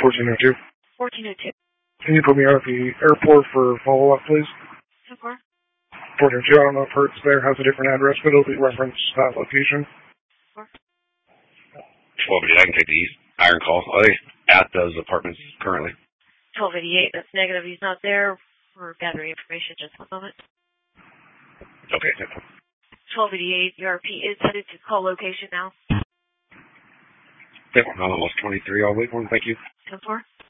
1402. 1402. Can you put me out at the airport for follow-up, please? 10-4. 1402, I don't know if Hertz there has a different address, but it'll be referenced that location. 4. 1288, I can take the Iron Call. Are they at those apartments currently? 1288, that's negative. He's not there. We're gathering information. Just one moment. Okay. 1288, URP is headed to call location now. Yeah, I'm almost 23 all week. Thank you. 10-4.